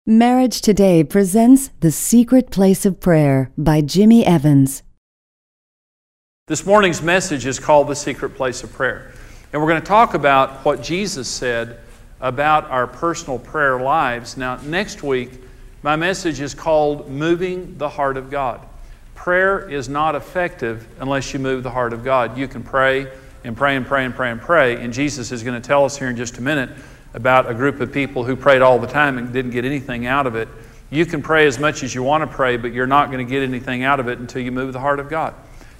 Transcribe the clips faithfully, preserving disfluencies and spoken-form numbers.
Marriage Today presents The Secret Place of Prayer by Jimmy Evans. This morning's message is called The Secret Place of Prayer. And we're going to talk about what Jesus said about our personal prayer lives. Now, next week, my message is called Moving the Heart of God. Prayer is not effective unless you move the heart of God. You can pray and pray and pray and pray and pray. And Jesus is going to tell us here in just a minute about a group of people who prayed all the time and didn't get anything out of it. You can pray as much as you want to pray, but you're not going to get anything out of it until you move the heart of God.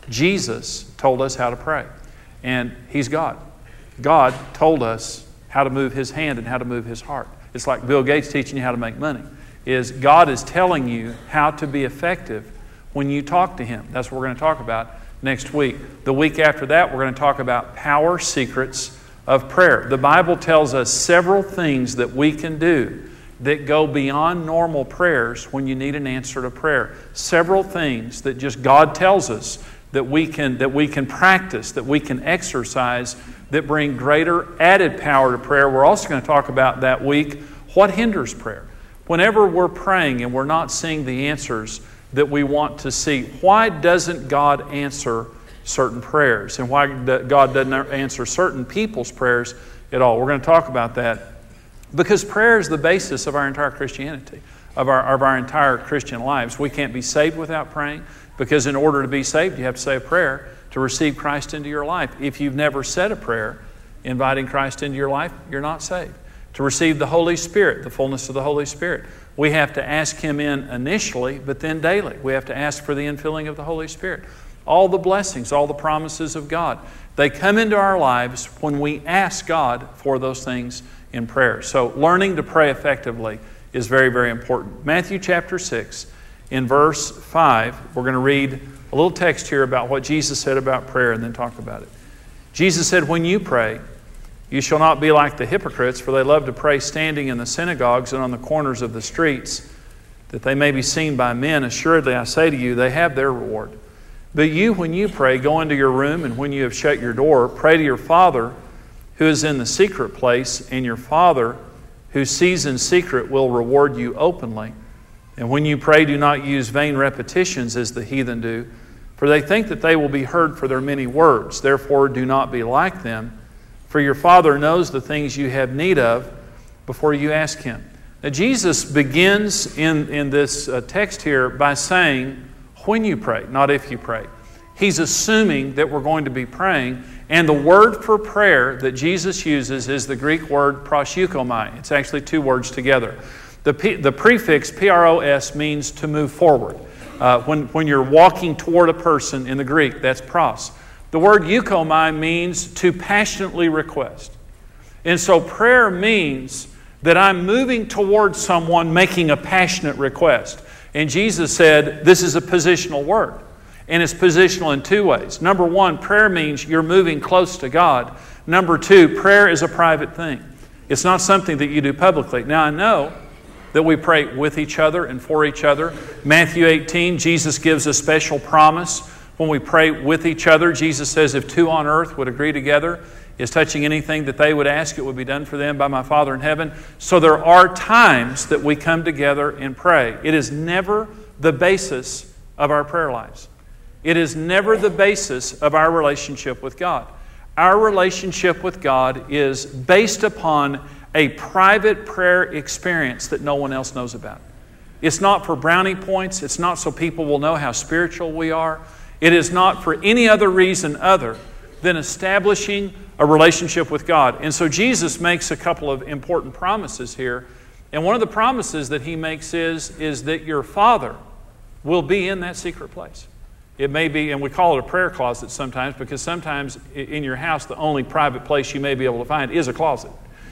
Jesus told us how to pray, and He's God. God told us how to move His hand and how to move His heart. It's like Bill Gates teaching you how to make money. Is God is telling you how to be effective when you talk to Him. That's what we're going to talk about next week. The week after that, we're going to talk about power secrets of prayer. The Bible tells us several things that we can do that go beyond normal prayers when you need an answer to prayer. Several things that just God tells us that we can that we can practice, that we can exercise, that bring greater added power to prayer. We're also going to talk about that week what hinders prayer. Whenever we're praying and we're not seeing the answers that we want to see, why doesn't God answer certain prayers, and why God doesn't answer certain people's prayers at all? We're going to talk about that because prayer is the basis of our entire Christianity, of our, of our entire Christian lives. We can't be saved without praying, because in order to be saved, you have to say a prayer to receive Christ into your life. If you've never said a prayer inviting Christ into your life, you're not saved. To receive the Holy Spirit, the fullness of the Holy Spirit, we have to ask Him in initially, but then daily. We have to ask for the infilling of the Holy Spirit. All the blessings, all the promises of God, they come into our lives when we ask God for those things in prayer. So learning to pray effectively is very, very important. Matthew chapter six, in verse five, we're going to read a little text here about what Jesus said about prayer and then talk about it. Jesus said, "When you pray, you shall not be like the hypocrites, for they love to pray standing in the synagogues and on the corners of the streets, that they may be seen by men. Assuredly, I say to you, they have their reward. But you, when you pray, go into your room, and when you have shut your door, pray to your Father who is in the secret place, and your Father who sees in secret will reward you openly. And when you pray, do not use vain repetitions as the heathen do, for they think that they will be heard for their many words. Therefore, do not be like them, for your Father knows the things you have need of before you ask Him." Now, Jesus begins in, in this uh, text here by saying, when you pray, not if you pray. He's assuming that we're going to be praying, and the word for prayer that Jesus uses is the Greek word proseuchomai. It's actually two words together. The, P, the prefix P R O S means to move forward. Uh, when, when you're walking toward a person in the Greek, that's pros. The word euchomai means to passionately request. And so prayer means that I'm moving towards someone making a passionate request. And Jesus said, this is a positional word. And it's positional in two ways. Number one, prayer means you're moving close to God. Number two, prayer is a private thing. It's not something that you do publicly. Now, I know that we pray with each other and for each other. Matthew eighteen, Jesus gives a special promise when we pray with each other. Jesus says, if two on earth would agree together, is touching anything that they would ask, it would be done for them by my Father in heaven. So there are times that we come together and pray. It is never the basis of our prayer lives. It is never the basis of our relationship with God. Our relationship with God is based upon a private prayer experience that no one else knows about. It's not for brownie points. It's not so people will know how spiritual we are. It is not for any other reason other than establishing a relationship with God. And so Jesus makes a couple of important promises here. And one of the promises that He makes is, is that your Father will be in that secret place. It may be, and we call it a prayer closet sometimes, because sometimes in your house the only private place you may be able to find is a closet.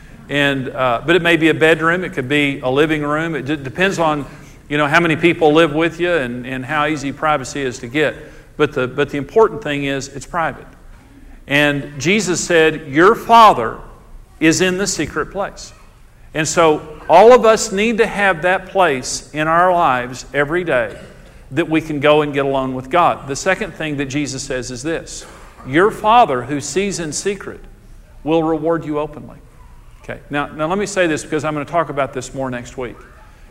And uh, but it may be a bedroom, it could be a living room. It d- depends on, you know, how many people live with you and, and how easy privacy is to get. But the but the important thing is it's private. And Jesus said, your Father is in the secret place. And so all of us need to have that place in our lives every day that we can go and get alone with God. The second thing that Jesus says is this: your Father who sees in secret will reward you openly. Okay, now, now let me say this, because I'm going to talk about this more next week.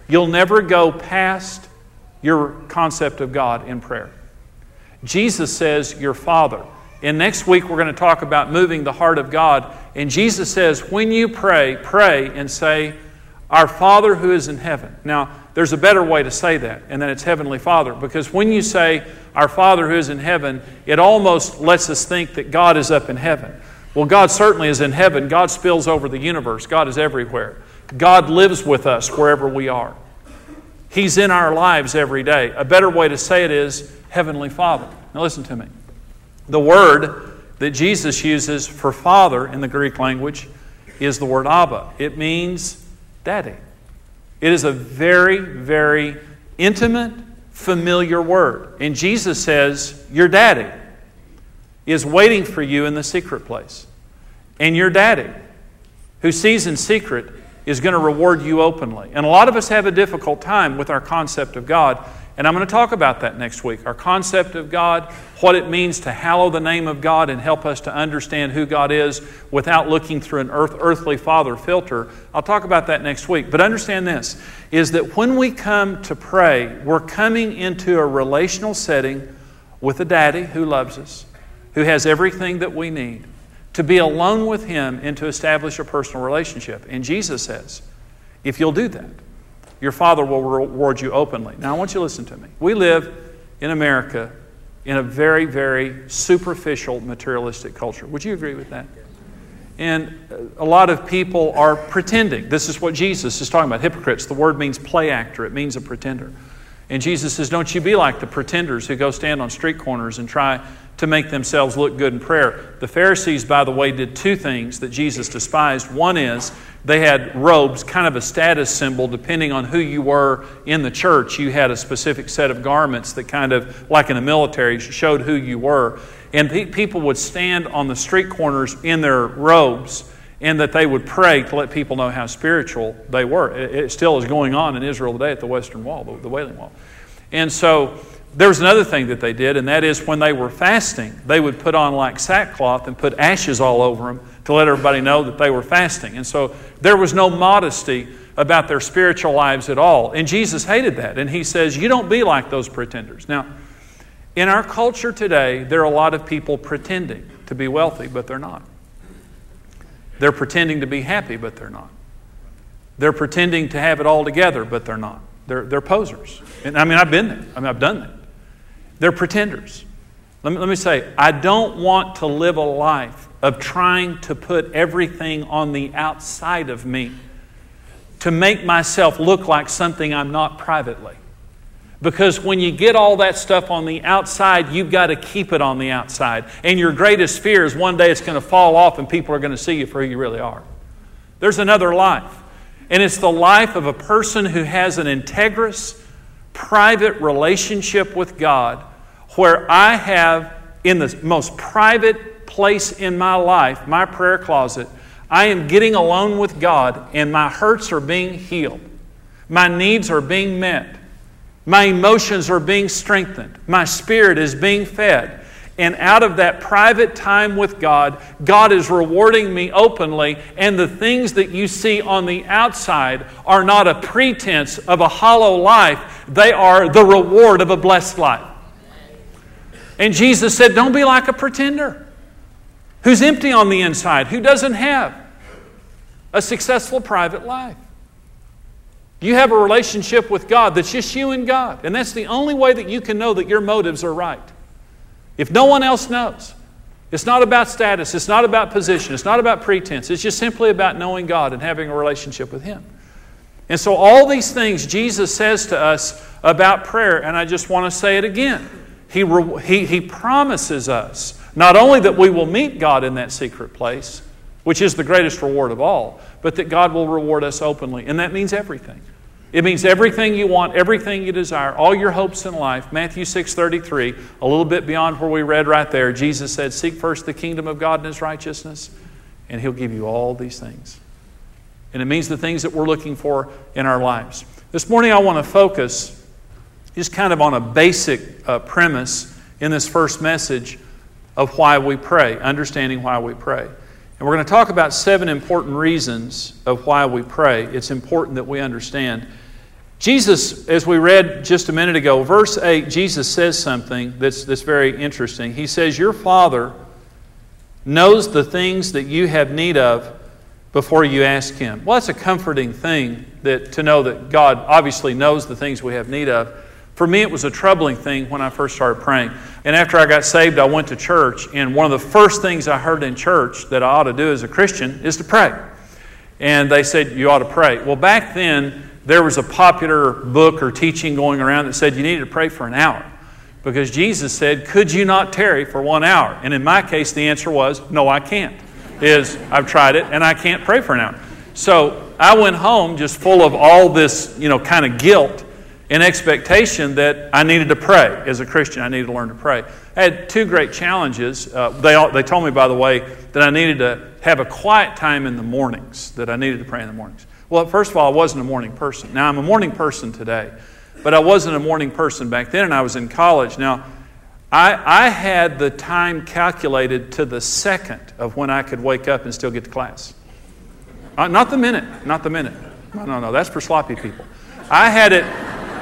You'll never go past your concept of God in prayer. Jesus says, your Father. And next week we're going to talk about moving the heart of God. And Jesus says, when you pray, pray and say, our Father who is in heaven. Now, there's a better way to say that, and then it's Heavenly Father. Because when you say, our Father who is in heaven, it almost lets us think that God is up in heaven. Well, God certainly is in heaven. God spills over the universe. God is everywhere. God lives with us wherever we are. He's in our lives every day. A better way to say it is Heavenly Father. Now listen to me. The word that Jesus uses for Father in the Greek language is the word Abba. It means Daddy. It is a very, very intimate, familiar word. And Jesus says, your Daddy is waiting for you in the secret place. And your Daddy, who sees in secret, is going to reward you openly. And a lot of us have a difficult time with our concept of God. And I'm going to talk about that next week. Our concept of God, what it means to hallow the name of God and help us to understand who God is without looking through an earth, earthly father filter. I'll talk about that next week. But understand this, is that when we come to pray, we're coming into a relational setting with a Daddy who loves us, who has everything that we need, to be alone with Him and to establish a personal relationship. And Jesus says, if you'll do that, your Father will reward you openly. Now, I want you to listen to me. We live in America in a very, very superficial, materialistic culture. Would you agree with that? And a lot of people are pretending. This is what Jesus is talking about, hypocrites. The word means play actor. It means a pretender. And Jesus says, don't you be like the pretenders who go stand on street corners and try to make themselves look good in prayer. The Pharisees, by the way, did two things that Jesus despised. One is they had robes, kind of a status symbol. Depending on who you were in the church, you had a specific set of garments that kind of, like in the military, showed who you were. And pe- people would stand on the street corners in their robes, and that they would pray to let people know how spiritual they were. It, it still is going on in Israel today at the Western Wall, the, the Wailing Wall. And so there was another thing that they did, and that is when they were fasting, they would put on like sackcloth and put ashes all over them to let everybody know that they were fasting. And so there was no modesty about their spiritual lives at all. And Jesus hated that. And He says, you don't be like those pretenders. Now, in our culture today, there are a lot of people pretending to be wealthy, but they're not. They're pretending to be happy, but they're not. They're pretending to have it all together, but they're not. They're, they're posers. And I mean, I've been there. I mean, I've done that. They're pretenders. Let me, let me say, I don't want to live a life of trying to put everything on the outside of me to make myself look like something I'm not privately. Because when you get all that stuff on the outside, you've got to keep it on the outside. And your greatest fear is one day it's going to fall off and people are going to see you for who you really are. There's another life. And it's the life of a person who has an integrous, private relationship with God, where I have, in the most private place in my life, my prayer closet, I am getting alone with God, and my hurts are being healed. My needs are being met. My emotions are being strengthened. My spirit is being fed. And out of that private time with God, God is rewarding me openly. And the things that you see on the outside are not a pretense of a hollow life. They are the reward of a blessed life. And Jesus said, don't be like a pretender who's empty on the inside, who doesn't have a successful private life. You have a relationship with God that's just you and God. And that's the only way that you can know that your motives are right. If no one else knows, it's not about status, it's not about position, it's not about pretense. It's just simply about knowing God and having a relationship with Him. And so all these things Jesus says to us about prayer, and I just want to say it again. He, he, he promises us not only that we will meet God in that secret place, which is the greatest reward of all, but that God will reward us openly. And that means everything. It means everything you want, everything you desire, all your hopes in life. Matthew six thirty-three, a little bit beyond where we read right there, Jesus said, seek first the kingdom of God and His righteousness, and He'll give you all these things. And it means the things that we're looking for in our lives. This morning I want to focus just kind of on a basic uh, premise in this first message of why we pray, understanding why we pray. And we're going to talk about seven important reasons of why we pray. It's important that we understand. Jesus, as we read just a minute ago, verse eight, Jesus says something that's, that's very interesting. He says, your Father knows the things that you have need of before you ask Him. Well, that's a comforting thing that to know that God obviously knows the things we have need of. For me, it was a troubling thing when I first started praying. And after I got saved, I went to church, and one of the first things I heard in church that I ought to do as a Christian is to pray. And they said, you ought to pray. Well, back then, there was a popular book or teaching going around that said you needed to pray for an hour. Because Jesus said, could you not tarry for one hour? And in my case, the answer was, no, I can't. Is I've tried it, and I can't pray for an hour. So I went home just full of all this, you know, kind of guilt and expectation that I needed to pray. As a Christian, I needed to learn to pray. I had two great challenges. Uh, they, all, they told me, by the way, that I needed to have a quiet time in the mornings, that I needed to pray in the mornings. Well, first of all, I wasn't a morning person. Now, I'm a morning person today, but I wasn't a morning person back then, and I was in college. Now, I, I had the time calculated to the second of when I could wake up and still get to class. Uh, not the minute, not the minute. No, no, no, that's for sloppy people. I had it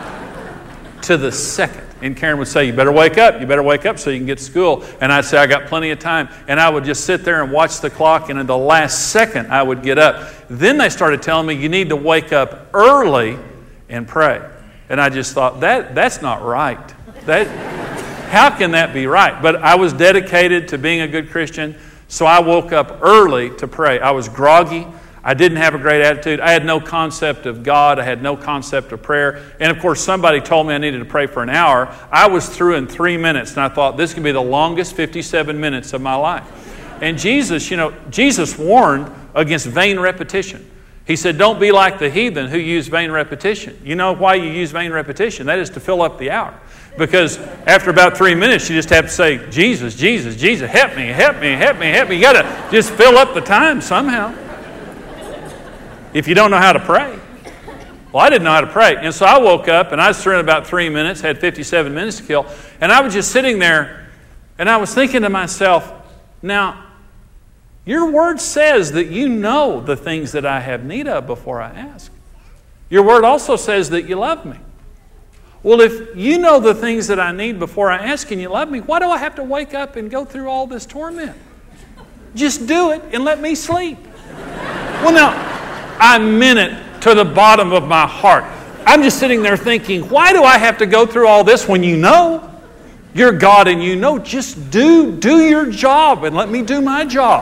to the second. And Karen would say, you better wake up, you better wake up so you can get to school. And I'd say, I got plenty of time. And I would just sit there and watch the clock, and in the last second, I would get up. Then they started telling me, you need to wake up early and pray. And I just thought, that that's not right. That, how can that be right? But I was dedicated to being a good Christian, so I woke up early to pray. I was groggy. I didn't have a great attitude. I had no concept of God. I had no concept of prayer. And of course, somebody told me I needed to pray for an hour. I was through in three minutes, and I thought this could be the longest fifty-seven minutes of my life. And Jesus, you know, Jesus warned against vain repetition. He said, don't be like the heathen who use vain repetition. You know why you use vain repetition? That is to fill up the hour. Because after about three minutes, you just have to say, Jesus, Jesus, Jesus, help me, help me, help me, help me. You got to just fill up the time somehow. If you don't know how to pray. Well, I didn't know how to pray. And so I woke up, and I was through in about three minutes, had fifty-seven minutes to kill. And I was just sitting there, and I was thinking to myself, now, your word says that you know the things that I have need of before I ask. Your word also says that you love me. Well, if you know the things that I need before I ask and you love me, why do I have to wake up and go through all this torment? Just do it and let me sleep. Well, now, I meant it to the bottom of my heart. I'm just sitting there thinking, why do I have to go through all this when you know you're God and you know? Just do, do your job and let me do my job.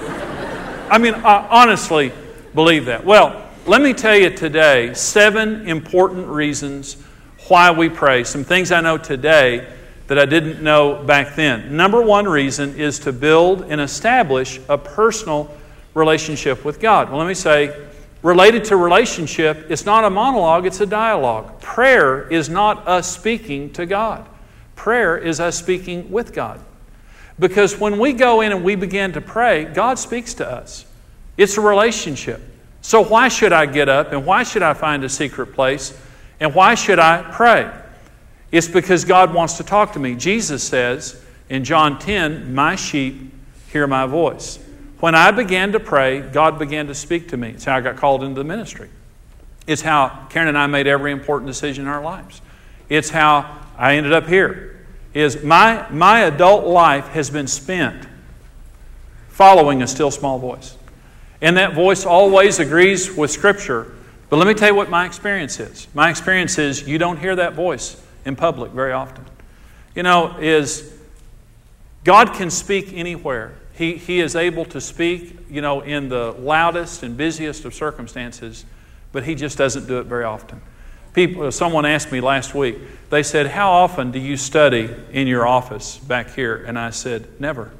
I mean, I honestly believe that. Well, let me tell you today seven important reasons why we pray. Some things I know today that I didn't know back then. Number one reason is to build and establish a personal relationship with God. Well, let me say, related to relationship, it's not a monologue, it's a dialogue. Prayer is not us speaking to God. Prayer is us speaking with God. Because when we go in and we begin to pray, God speaks to us. It's a relationship. So why should I get up and why should I find a secret place and why should I pray? It's because God wants to talk to me. Jesus says in John ten, my sheep hear my voice. When I began to pray, God began to speak to me. It's how I got called into the ministry. It's how Karen and I made every important decision in our lives. It's how I ended up here. Is my, my adult life has been spent following a still small voice. And that voice always agrees with Scripture. But let me tell you what my experience is. My experience is you don't hear that voice in public very often. You know, is God can speak anywhere. He, he is able to speak, you know, in the loudest and busiest of circumstances, but He just doesn't do it very often. People, someone asked me last week, they said, how often do you study in your office back here? And I said, never.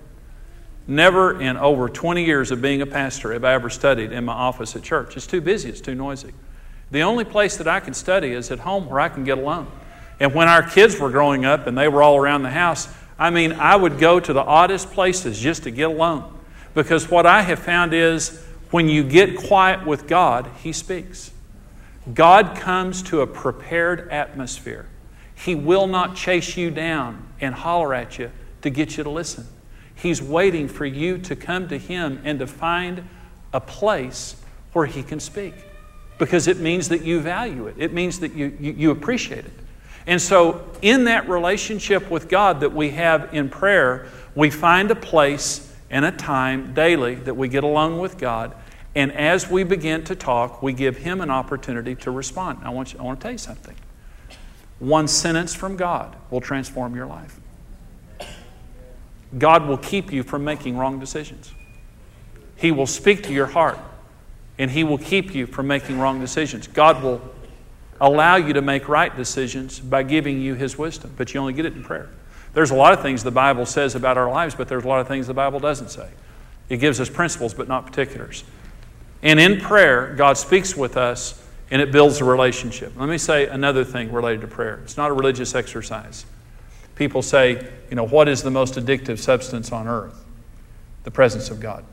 Never in over twenty years of being a pastor have I ever studied in my office at church. It's too busy, it's too noisy. The only place that I can study is at home where I can get alone. And when our kids were growing up and they were all around the house, I mean, I would go to the oddest places just to get alone. Because what I have found is when you get quiet with God, He speaks. God comes to a prepared atmosphere. He will not chase you down and holler at you to get you to listen. He's waiting for you to come to Him and to find a place where He can speak. because it means that you value it. It means that you, you, you appreciate it. And so in that relationship with God that we have in prayer, we find a place and a time daily that we get alone with God. And as we begin to talk, we give Him an opportunity to respond. I want you, I want to tell you something. One sentence from God will transform your life. God will keep you from making wrong decisions. He will speak to your heart, and He will keep you from making wrong decisions. God will allow you to make right decisions by giving you His wisdom, but you only get it in prayer. There's a lot of things the Bible says about our lives, but there's a lot of things the Bible doesn't say. It gives us principles, but not particulars. And in prayer, God speaks with us, and it builds a relationship. Let me say another thing related to prayer. It's not a religious exercise. People say, you know, what is the most addictive substance on earth? The presence of God.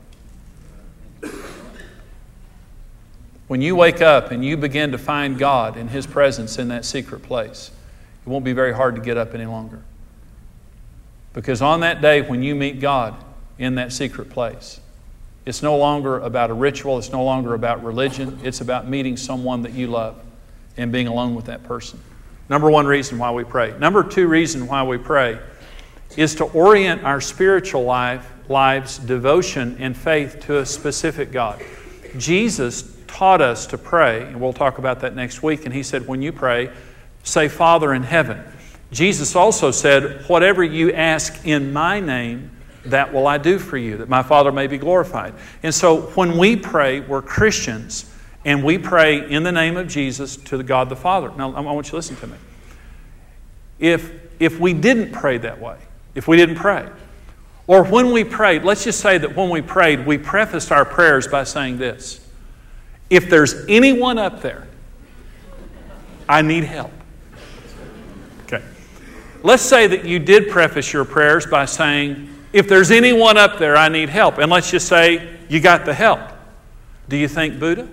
When you wake up and you begin to find God and His presence in that secret place, it won't be very hard to get up any longer. Because on that day when you meet God in that secret place, it's no longer about a ritual, it's no longer about religion, it's about meeting someone that you love and being alone with that person. Number one reason why we pray. Number two reason why we pray is to orient our spiritual life, lives, devotion, and faith to a specific God. Jesus taught us to pray, and we'll talk about that next week, and He said, when you pray, say, Father in heaven. Jesus also said, whatever you ask in my name, that will I do for you, that my Father may be glorified. And so when we pray, we're Christians, and we pray in the name of Jesus to the God the Father. Now, I want you to listen to me. If, if we didn't pray that way, if we didn't pray, or when we prayed, let's just say that when we prayed, we prefaced our prayers by saying this: if there's anyone up there, I need help. Okay. Let's say that you did preface your prayers by saying, if there's anyone up there, I need help. And let's just say you got the help. Do you think Buddha?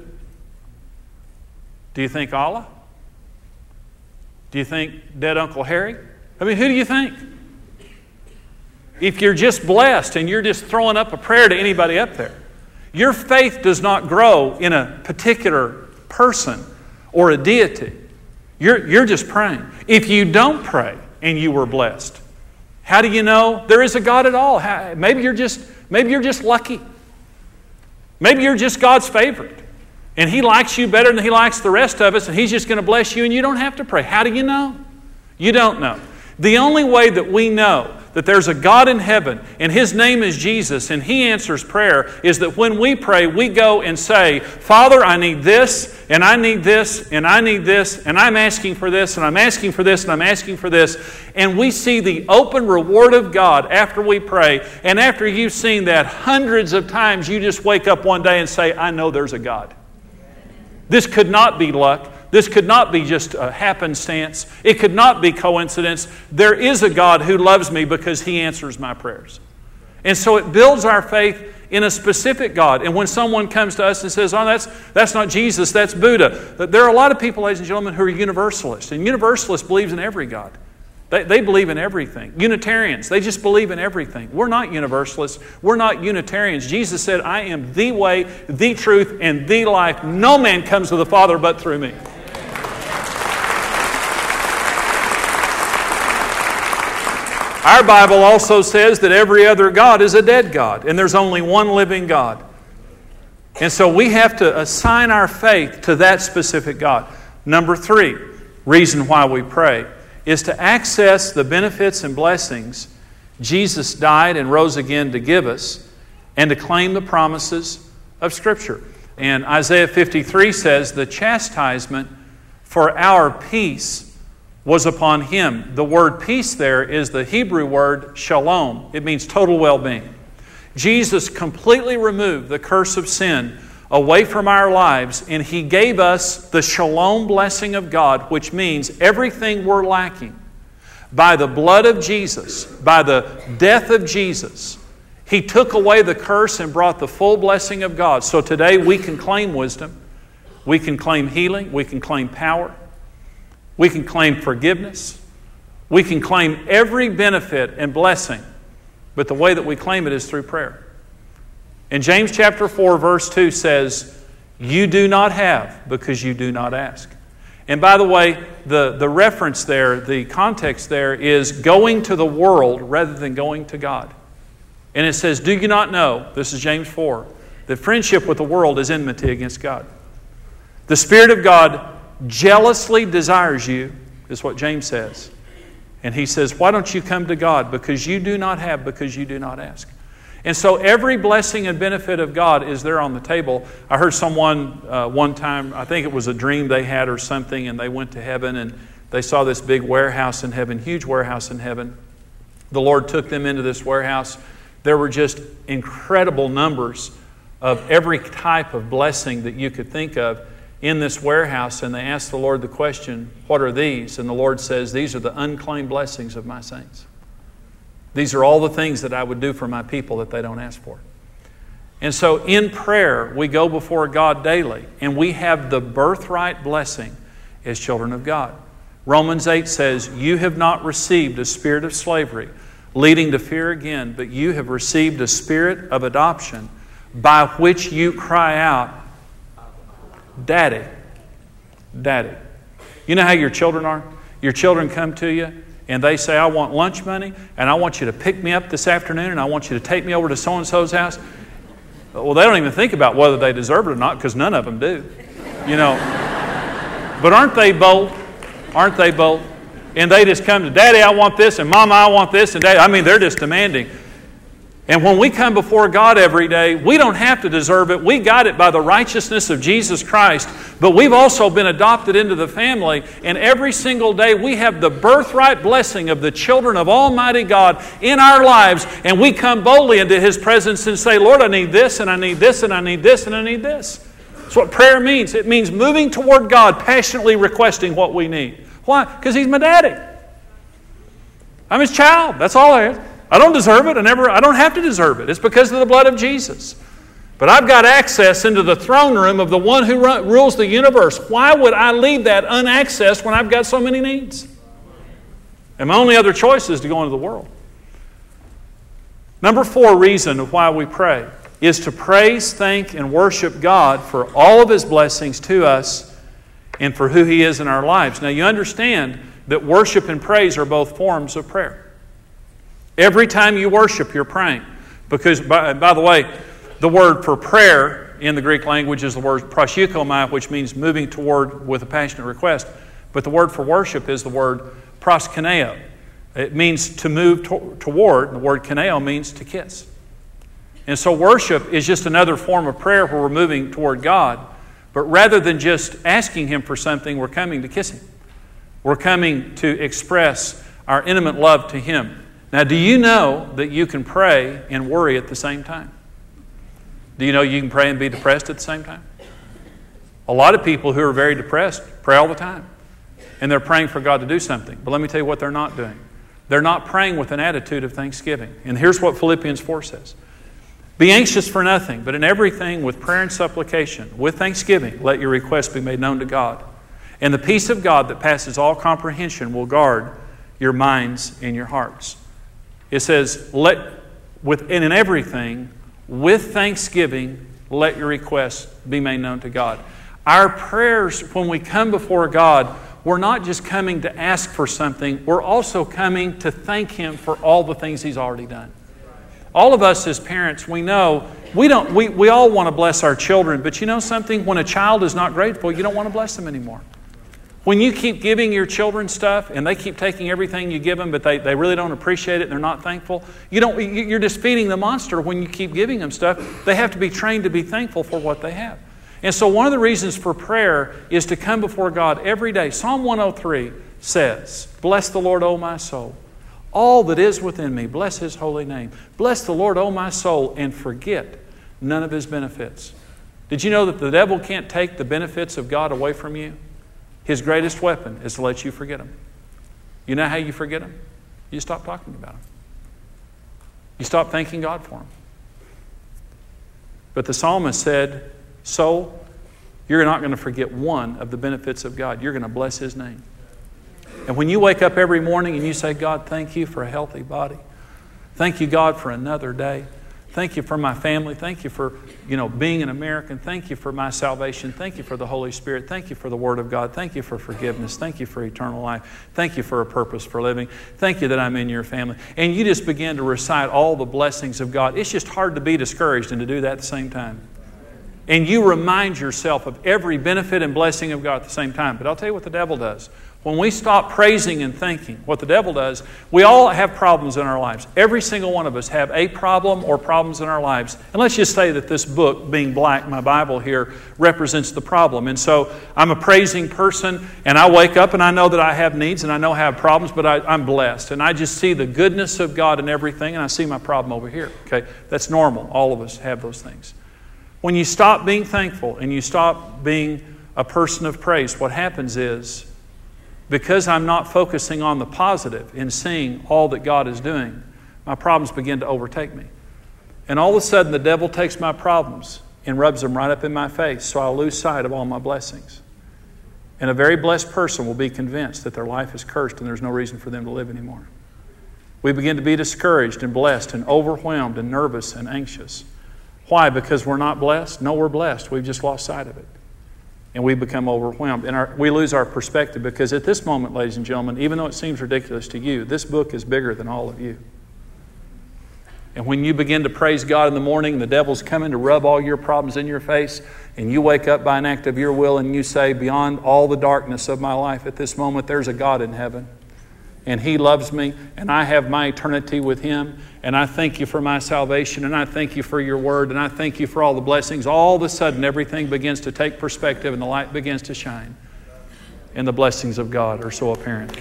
Do you think Allah? Do you think dead Uncle Harry? I mean, who do you think? If you're just blessed and you're just throwing up a prayer to anybody up there, your faith does not grow in a particular person or a deity. You're, you're just praying. If you don't pray and you were blessed, how do you know there is a God at all? How, maybe you're just maybe you're just lucky. Maybe you're just God's favorite. And He likes you better than He likes the rest of us, and He's just going to bless you and you don't have to pray. How do you know? You don't know. The only way that we know that there's a God in heaven and His name is Jesus and He answers prayer is that when we pray, we go and say, Father, I need this, and I need this, and I need this, and I'm asking for this, and I'm asking for this, and I'm asking for this. And we see the open reward of God after we pray. And after you've seen that hundreds of times, you just wake up one day and say, I know there's a God. This could not be luck. This could not be just a happenstance. It could not be coincidence. There is a God who loves me because He answers my prayers. And so it builds our faith in a specific God. And when someone comes to us and says, oh, that's, that's not Jesus, that's Buddha. There are a lot of people, ladies and gentlemen, who are universalists. And universalists believes in every God. They, they believe in everything. Unitarians, they just believe in everything. We're not universalists. We're not Unitarians. Jesus said, I am the way, the truth, and the life. No man comes to the Father but through me. Our Bible also says that every other God is a dead God, and there's only one living God. And so we have to assign our faith to that specific God. Number three, reason why we pray, is to access the benefits and blessings Jesus died and rose again to give us, and to claim the promises of Scripture. And Isaiah fifty-three says, the chastisement for our peace was upon Him. The word peace there is the Hebrew word shalom. It means total well-being. Jesus completely removed the curse of sin away from our lives, and He gave us the shalom blessing of God, which means everything we're lacking. By the blood of Jesus, by the death of Jesus, He took away the curse and brought the full blessing of God. So today we can claim wisdom, we can claim healing, we can claim power, we can claim forgiveness. We can claim every benefit and blessing. But the way that we claim it is through prayer. And James chapter four verse two says, You do not have because you do not ask. And by the way, the, the reference there, the context there is going to the world rather than going to God. And it says, do you not know, this is James four, that friendship with the world is enmity against God. The Spirit of God jealously desires you, is what James says. And he says, why don't you come to God? Because you do not have, because you do not ask. And so every blessing and benefit of God is there on the table. I heard someone uh, one time, I think it was a dream they had or something, and they went to heaven and they saw this big warehouse in heaven, huge warehouse in heaven. The Lord took them into this warehouse. There were just incredible numbers of every type of blessing that you could think of in this warehouse. And they asked the Lord the question, what are these? And the Lord says, these are the unclaimed blessings of my saints. These are all the things that I would do for my people that they don't ask for. And so in prayer, we go before God daily, and we have the birthright blessing as children of God. Romans eight says, you have not received a spirit of slavery, leading to fear again, but you have received a spirit of adoption, by which you cry out, Daddy, Daddy. You know how your children are? Your children come to you, and they say, I want lunch money, and I want you to pick me up this afternoon, and I want you to take me over to so-and-so's house. Well, they don't even think about whether they deserve it or not, because none of them do. You know. But aren't they bold? Aren't they bold? And they just come to, Daddy, I want this, and Mama, I want this, and Daddy, I mean, they're just demanding. And when we come before God every day, we don't have to deserve it. We got it by the righteousness of Jesus Christ. But we've also been adopted into the family. And every single day we have the birthright blessing of the children of Almighty God in our lives. And we come boldly into His presence and say, Lord, I need this, and I need this, and I need this, and I need this. That's what prayer means. It means moving toward God, passionately requesting what we need. Why? Because He's my daddy. I'm His child. That's all I have. I don't deserve it. I never. I don't have to deserve it. It's because of the blood of Jesus. But I've got access into the throne room of the one who rules the universe. Why would I leave that unaccessed when I've got so many needs? And my only other choice is to go into the world. Number four reason of why we pray is to praise, thank, and worship God for all of His blessings to us and for who He is in our lives. Now you understand that worship and praise are both forms of prayer. Every time you worship, you're praying. Because, by, by the way, the word for prayer in the Greek language is the word proseuchomai, which means moving toward with a passionate request. But the word for worship is the word proskuneo. It means to move to, toward. The word kuneo means to kiss. And so worship is just another form of prayer where we're moving toward God. But rather than just asking Him for something, we're coming to kiss Him. We're coming to express our intimate love to Him. Now, do you know that you can pray and worry at the same time? Do you know you can pray and be depressed at the same time? A lot of people who are very depressed pray all the time. And they're praying for God to do something. But let me tell you what they're not doing. They're not praying with an attitude of thanksgiving. And here's what Philippians four says. Be anxious for nothing, but in everything with prayer and supplication, with thanksgiving, let your requests be made known to God. And the peace of God that passes all comprehension will guard your minds and your hearts. It says, let with and in everything, with thanksgiving, let your requests be made known to God. Our prayers, when we come before God, we're not just coming to ask for something, we're also coming to thank Him for all the things He's already done. All of us as parents, we know, we don't we, we all want to bless our children, but you know something? When a child is not grateful, you don't want to bless them anymore. When you keep giving your children stuff and they keep taking everything you give them, but they, they really don't appreciate it and they're not thankful, you don't, you're just feeding the monster when you keep giving them stuff. They have to be trained to be thankful for what they have. And so one of the reasons for prayer is to come before God every day. Psalm one oh three says, bless the Lord, O my soul. All that is within me, bless His holy name. Bless the Lord, O my soul, and forget none of His benefits. Did you know that the devil can't take the benefits of God away from you? His greatest weapon is to let you forget Him. You know how you forget Him? You stop talking about Him. You stop thanking God for Him. But the psalmist said, soul, you're not going to forget one of the benefits of God. You're going to bless His name. And when you wake up every morning and you say, God, thank you for a healthy body. Thank you, God, for another day. Thank you for my family. Thank you for, you know, being an American. Thank you for my salvation. Thank you for the Holy Spirit. Thank you for the Word of God. Thank you for forgiveness. Thank you for eternal life. Thank you for a purpose for living. Thank you that I'm in your family. And you just begin to recite all the blessings of God. It's just hard to be discouraged and to do that at the same time. And you remind yourself of every benefit and blessing of God at the same time. But I'll tell you what the devil does. When we stop praising and thanking, what the devil does, we all have problems in our lives. Every single one of us have a problem or problems in our lives. And let's just say that this book, being black, my Bible here, represents the problem. And so I'm a praising person, and I wake up and I know that I have needs and I know I have problems, but I, I'm blessed. And I just see the goodness of God in everything, and I see my problem over here. Okay, that's normal. All of us have those things. When you stop being thankful and you stop being a person of praise, what happens is, because I'm not focusing on the positive and seeing all that God is doing, my problems begin to overtake me. And all of a sudden, the devil takes my problems and rubs them right up in my face, so I'll lose sight of all my blessings. And a very blessed person will be convinced that their life is cursed and there's no reason for them to live anymore. We begin to be discouraged and blessed and overwhelmed and nervous and anxious. Why? Because we're not blessed? No, we're blessed. We've just lost sight of it. And we become overwhelmed. And our, we lose our perspective, because at this moment, ladies and gentlemen, even though it seems ridiculous to you, this book is bigger than all of you. And when you begin to praise God in the morning, the devil's coming to rub all your problems in your face, and you wake up by an act of your will and you say, beyond all the darkness of my life at this moment, there's a God in heaven. And He loves me, and I have my eternity with Him. And I thank you for my salvation, and I thank you for your word, and I thank you for all the blessings. All of a sudden, everything begins to take perspective, and the light begins to shine. And the blessings of God are so apparent.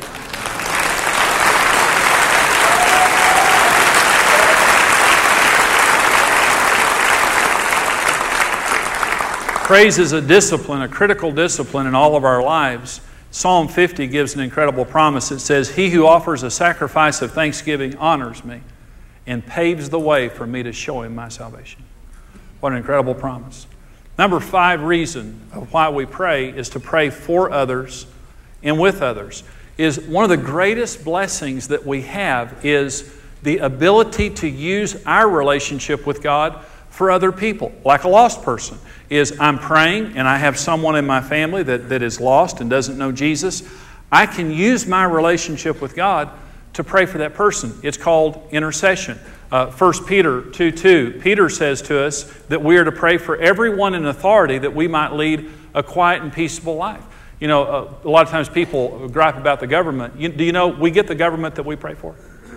Praise is a discipline, a critical discipline in all of our lives. Psalm fifty gives an incredible promise. It says, "He who offers a sacrifice of thanksgiving honors me and paves the way for me to show him my salvation." What an incredible promise. Number five reason of why we pray is to pray for others and with others. Is one of the greatest blessings that we have is the ability to use our relationship with God for other people. Like a lost person is, I'm praying and I have someone in my family that, that is lost and doesn't know Jesus. I can use my relationship with God to pray for that person. It's called intercession. Uh, First Peter two two, Peter says to us that we are to pray for everyone in authority that we might lead a quiet and peaceable life. You know, uh, a lot of times people gripe about the government. You, do you know we get the government that we pray for?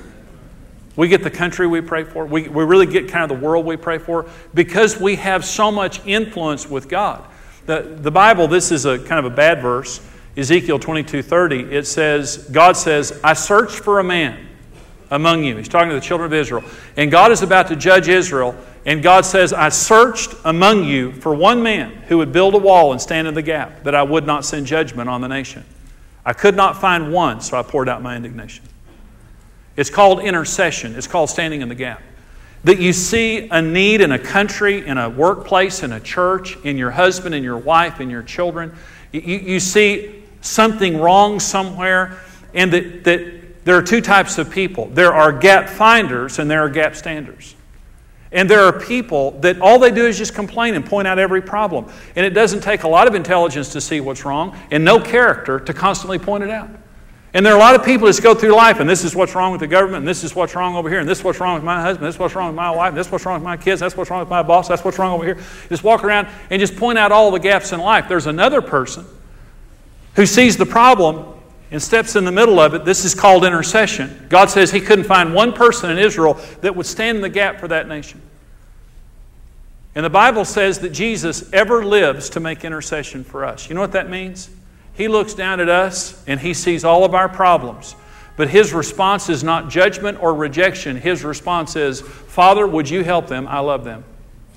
We get the country we pray for. We, we really get kind of the world we pray for because we have so much influence with God. The, the Bible, this is a kind of a bad verse, Ezekiel twenty-two thirty. It says, God says, "I searched for a man among you." He's talking to the children of Israel. And God is about to judge Israel. And God says, "I searched among you for one man who would build a wall and stand in the gap, that I would not send judgment on the nation. I could not find one, so I poured out my indignation." It's called intercession. It's called standing in the gap. That you see a need in a country, in a workplace, in a church, in your husband, in your wife, in your children. You, you see something wrong somewhere, and that, that there are two types of people. There are gap finders and there are gap standers. And there are people that all they do is just complain and point out every problem. And it doesn't take a lot of intelligence to see what's wrong and no character to constantly point it out. And there are a lot of people that just go through life, and this is what's wrong with the government, and this is what's wrong over here, and this is what's wrong with my husband, this is what's wrong with my wife, and this is what's wrong with my kids, that's what's wrong with my boss, that's what's wrong over here. Just walk around and just point out all the gaps in life. There's another person who sees the problem and steps in the middle of it. This is called intercession. God says He couldn't find one person in Israel that would stand in the gap for that nation. And the Bible says that Jesus ever lives to make intercession for us. You know what that means? He looks down at us and He sees all of our problems. But His response is not judgment or rejection. His response is, "Father, would you help them? I love them."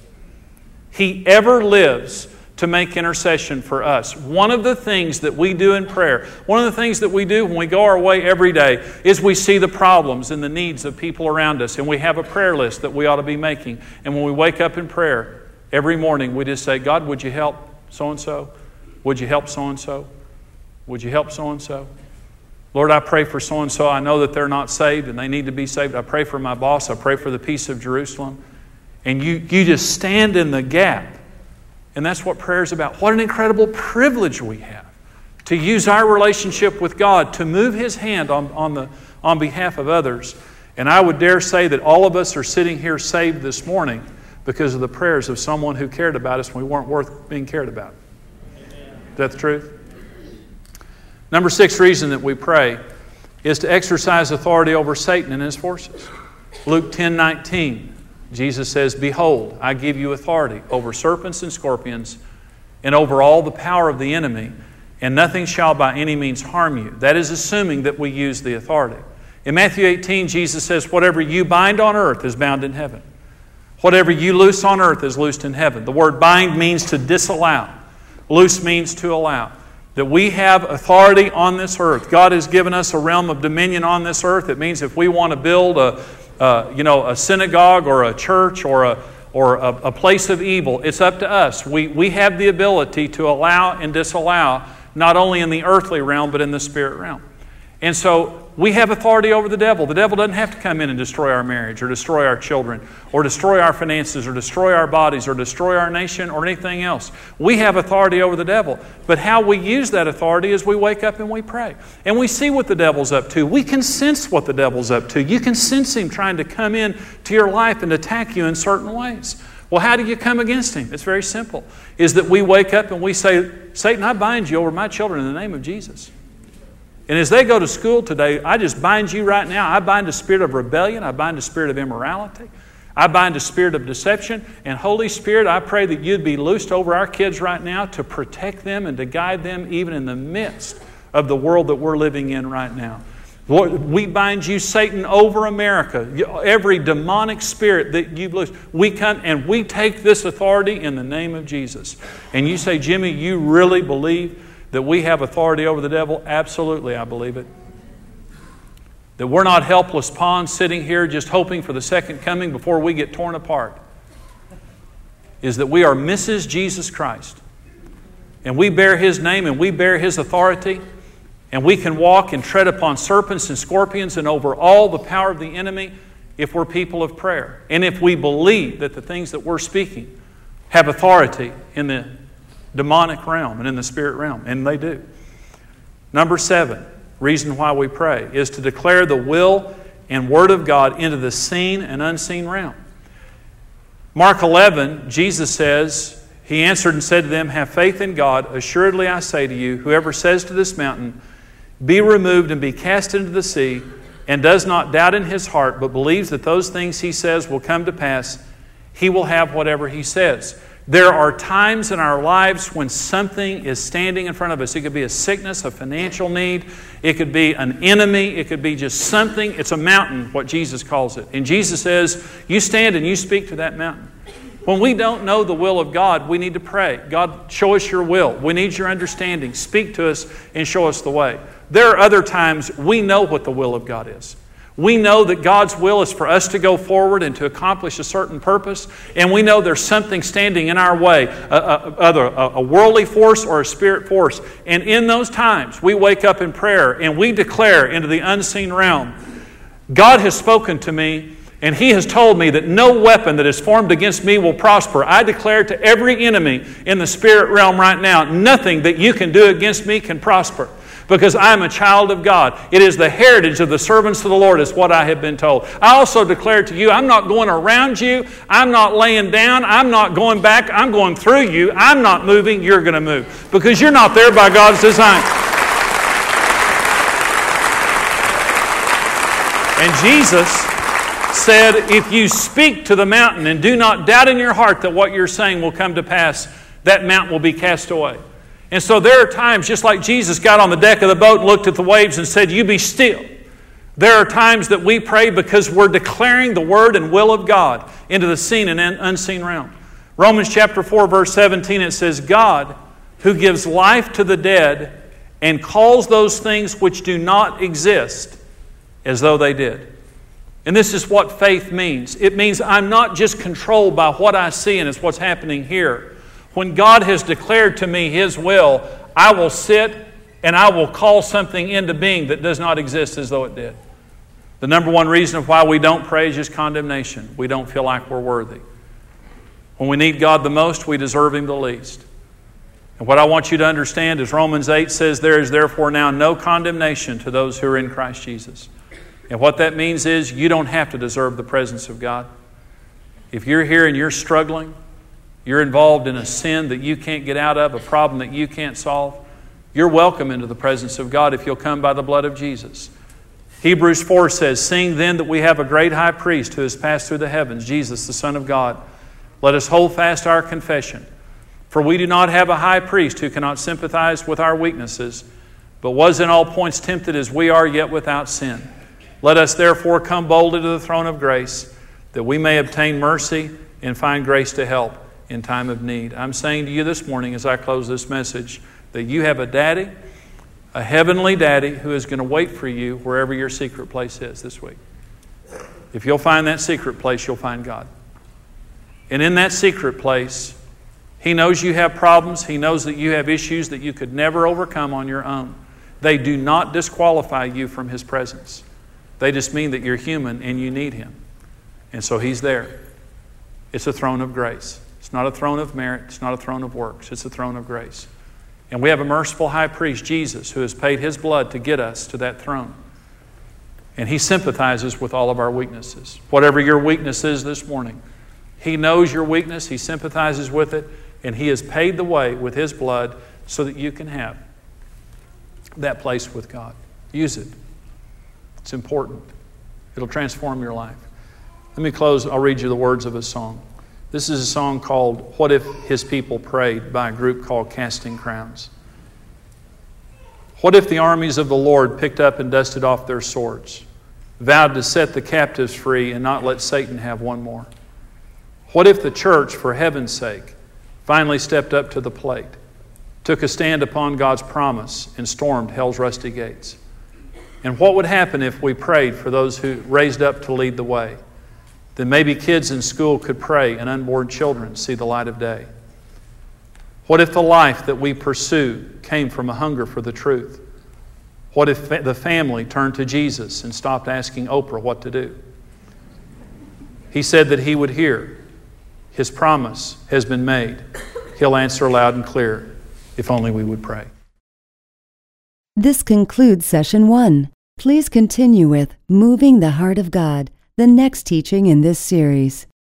He ever lives to make intercession for us. One of the things that we do in prayer, one of the things that we do when we go our way every day is we see the problems and the needs of people around us, and we have a prayer list that we ought to be making. And when we wake up in prayer every morning, we just say, "God, would you help so-and-so? Would you help so-and-so? Would you help so-and-so? Lord, I pray for so-and-so. I know that they're not saved and they need to be saved. I pray for my boss. I pray for the peace of Jerusalem." And you, you just stand in the gap. And that's what prayer is about. What an incredible privilege we have to use our relationship with God to move His hand on, on, the, on behalf of others. And I would dare say that all of us are sitting here saved this morning because of the prayers of someone who cared about us when we weren't worth being cared about. Is that the truth? Number six reason that we pray is to exercise authority over Satan and his forces. Luke ten nineteen, Jesus says, "Behold, I give you authority over serpents and scorpions and over all the power of the enemy, and nothing shall by any means harm you." That is assuming that we use the authority. In Matthew eighteen, Jesus says, "Whatever you bind on earth is bound in heaven. Whatever you loose on earth is loosed in heaven." The word bind means to disallow. Loose means to allow. That we have authority on this earth. God has given us a realm of dominion on this earth. It means if we want to build a, uh, you know, a synagogue or a church or a or a, a place of evil, it's up to us. We we have the ability to allow and disallow, not only in the earthly realm but in the spirit realm. And so we have authority over the devil. The devil doesn't have to come in and destroy our marriage or destroy our children or destroy our finances or destroy our bodies or destroy our nation or anything else. We have authority over the devil. But how we use that authority is we wake up and we pray. And we see what the devil's up to. We can sense what the devil's up to. You can sense him trying to come in to your life and attack you in certain ways. Well, how do you come against him? It's very simple. Is that we wake up and we say, "Satan, I bind you over my children in the name of Jesus." And as they go to school today, I just bind you right now. I bind the spirit of rebellion. I bind the spirit of immorality. I bind the spirit of deception. And Holy Spirit, I pray that you'd be loosed over our kids right now to protect them and to guide them even in the midst of the world that we're living in right now. Lord, we bind you, Satan, over America. Every demonic spirit that you've loosed, we come and we take this authority in the name of Jesus. And you say, "Jimmy, you really believe that we have authority over the devil?" Absolutely, I believe it. That we're not helpless pawns sitting here just hoping for the second coming before we get torn apart. Is that we are Missus Jesus Christ. And we bear His name and we bear His authority. And we can walk and tread upon serpents and scorpions and over all the power of the enemy if we're people of prayer. And if we believe that the things that we're speaking have authority in the demonic realm and in the spirit realm, and they do. Number seven, reason why we pray, is to declare the will and word of God into the seen and unseen realm. Mark eleven, Jesus says, He answered and said to them, "Have faith in God. Assuredly I say to you, whoever says to this mountain, be removed and be cast into the sea, and does not doubt in his heart, but believes that those things he says will come to pass, he will have whatever he says." There are times in our lives when something is standing in front of us. It could be a sickness, a financial need. It could be an enemy. It could be just something. It's a mountain, what Jesus calls it. And Jesus says, you stand and you speak to that mountain. When we don't know the will of God, we need to pray. God, show us your will. We need your understanding. Speak to us and show us the way. There are other times we know what the will of God is. We know that God's will is for us to go forward and to accomplish a certain purpose. And we know there's something standing in our way, either a, a, a worldly force or a spirit force. And in those times, we wake up in prayer and we declare into the unseen realm, God has spoken to me and He has told me that no weapon that is formed against me will prosper. I declare to every enemy in the spirit realm right now, nothing that you can do against me can prosper. Because I am a child of God. It is the heritage of the servants of the Lord is what I have been told. I also declare to you, I'm not going around you. I'm not laying down. I'm not going back. I'm going through you. I'm not moving. You're going to move. Because you're not there by God's design. And Jesus said, if you speak to the mountain and do not doubt in your heart that what you're saying will come to pass, that mountain will be cast away. And so there are times, just like Jesus got on the deck of the boat and looked at the waves and said, you be still. There are times that we pray because we're declaring the word and will of God into the seen and unseen realm. Romans chapter four, verse seventeen, it says, God, who gives life to the dead and calls those things which do not exist as though they did. And this is what faith means. It means I'm not just controlled by what I see and it's what's happening here. When God has declared to me His will, I will sit and I will call something into being that does not exist as though it did. The number one reason of why we don't pray is just condemnation. We don't feel like we're worthy. When we need God the most, we deserve Him the least. And what I want you to understand is Romans eight says, there is therefore now no condemnation to those who are in Christ Jesus. And what that means is you don't have to deserve the presence of God. If you're here and you're struggling, you're involved in a sin that you can't get out of, a problem that you can't solve, you're welcome into the presence of God if you'll come by the blood of Jesus. Hebrews four says, seeing then that we have a great high priest who has passed through the heavens, Jesus, the Son of God, let us hold fast our confession. For we do not have a high priest who cannot sympathize with our weaknesses, but was in all points tempted as we are, yet without sin. Let us therefore come boldly to the throne of grace, that we may obtain mercy and find grace to help in time of need. I'm saying to you this morning as I close this message that you have a daddy, a heavenly daddy, who is going to wait for you wherever your secret place is this week. If you'll find that secret place, you'll find God. And in that secret place, He knows you have problems. He knows that you have issues that you could never overcome on your own. They do not disqualify you from His presence. They just mean that you're human and you need Him. And so He's there. It's a throne of grace. It's not a throne of merit. It's not a throne of works. It's a throne of grace. And we have a merciful high priest, Jesus, who has paid His blood to get us to that throne. And He sympathizes with all of our weaknesses. Whatever your weakness is this morning, He knows your weakness. He sympathizes with it. And He has paid the way with His blood so that you can have that place with God. Use it. It's important. It'll transform your life. Let me close. I'll read you the words of a song. This is a song called What If His People Prayed by a group called Casting Crowns. What if the armies of the Lord picked up and dusted off their swords, vowed to set the captives free and not let Satan have one more? What if the church, for heaven's sake, finally stepped up to the plate, took a stand upon God's promise, and stormed hell's rusty gates? And what would happen if we prayed for those who raised up to lead the way? Then maybe kids in school could pray and unborn children see the light of day. What if the life that we pursue came from a hunger for the truth? What if the family turned to Jesus and stopped asking Oprah what to do? He said that He would hear. His promise has been made. He'll answer loud and clear if only we would pray. This concludes session one. Please continue with Moving the Heart of God, the next teaching in this series.